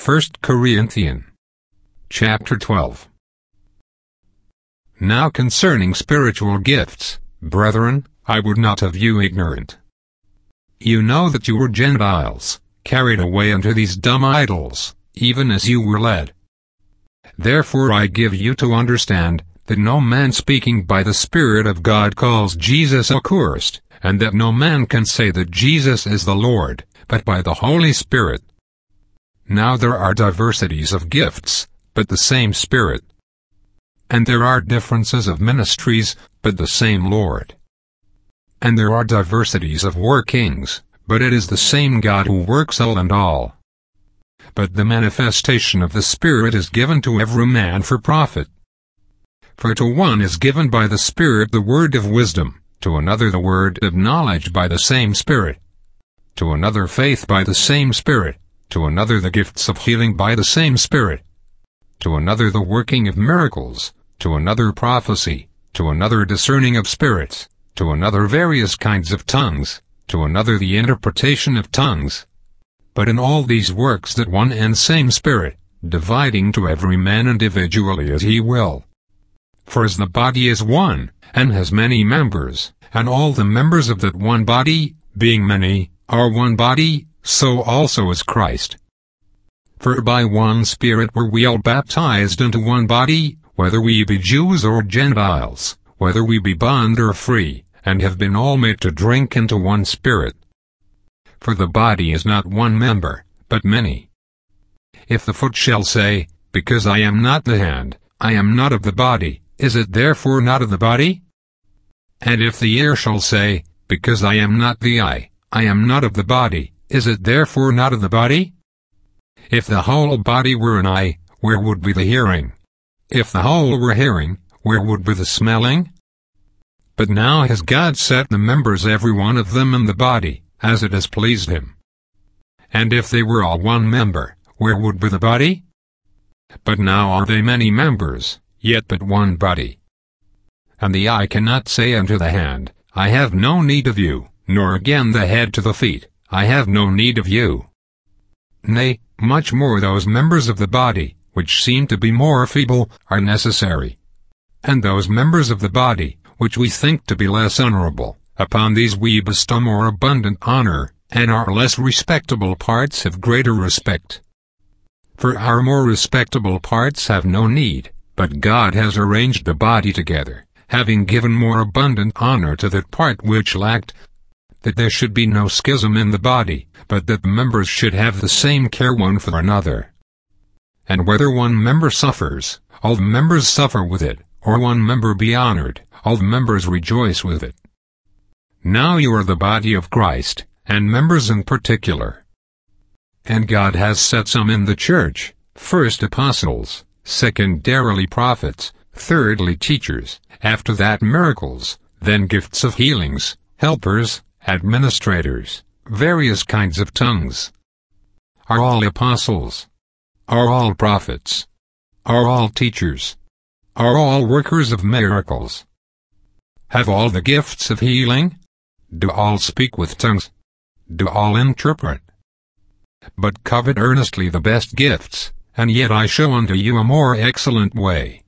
1 Corinthians chapter 12. Now concerning spiritual gifts, brethren, I would not have you ignorant. You know that you were Gentiles, carried away unto these dumb idols, even as you were led. Therefore I give you to understand, that no man speaking by the Spirit of God calls Jesus accursed, and that no man can say that Jesus is the Lord, but by the Holy Spirit. Now there are diversities of gifts, but the same Spirit. And there are differences of ministries, but the same Lord. And there are diversities of workings, but it is the same God who works all and all. But the manifestation of the Spirit is given to every man for profit. For to one is given by the Spirit the word of wisdom, to another the word of knowledge by the same Spirit, to another faith by the same Spirit, to another the gifts of healing by the same Spirit, to another the working of miracles, to another prophecy, to another discerning of spirits, to another various kinds of tongues, to another the interpretation of tongues. But in all these works that one and same Spirit, dividing to every man individually as he will. For as the body is one, and has many members, and all the members of that one body, being many, are one body, so also is Christ. For by one Spirit were we all baptized into one body, whether we be Jews or Gentiles, whether we be bond or free, and have been all made to drink into one Spirit. For the body is not one member, but many. If the foot shall say, because I am not the hand, I am not of the body, is it therefore not of the body? And if the ear shall say, because I am not the eye, I am not of the body, is it therefore not of the body? If the whole body were an eye, where would be the hearing? If the whole were hearing, where would be the smelling? But now has God set the members every one of them in the body, as it has pleased him. And if they were all one member, where would be the body? But now are they many members, yet but one body. And the eye cannot say unto the hand, I have no need of you, nor again the head to the feet, I have no need of you. Nay, much more those members of the body, which seem to be more feeble, are necessary. And those members of the body, which we think to be less honorable, upon these we bestow more abundant honor, and our less respectable parts have greater respect. For our more respectable parts have no need, but God has arranged the body together, having given more abundant honor to that part which lacked, that there should be no schism in the body, but that the members should have the same care one for another. And whether one member suffers, all the members suffer with it, or one member be honored, all the members rejoice with it. Now you are the body of Christ, and members in particular. And God has set some in the church, first apostles, secondarily prophets, thirdly teachers, after that miracles, then gifts of healings, helpers, administrators, various kinds of tongues. Are all apostles? Are all prophets? Are all teachers? Are all workers of miracles? Have all the gifts of healing? Do all speak with tongues? Do all interpret? But covet earnestly the best gifts, and yet I show unto you a more excellent way.